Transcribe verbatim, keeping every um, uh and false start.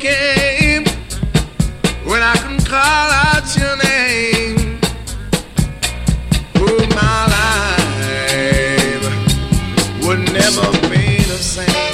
came when I can call out your name. Oh, my life would never be the same.